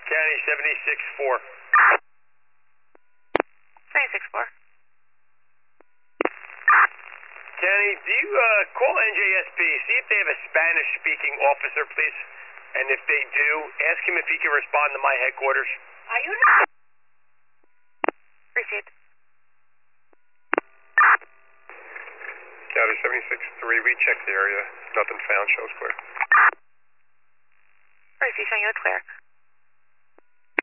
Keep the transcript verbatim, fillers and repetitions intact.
County seventy-six four. seventy-six four. County, do you uh, call N J S P, see if they have a Spanish-speaking officer, please? And if they do, ask him if he can respond to my headquarters. Are you not? Received. County seventy-six three, we checked the area. Nothing found, shows clear. Received, showing you the clear.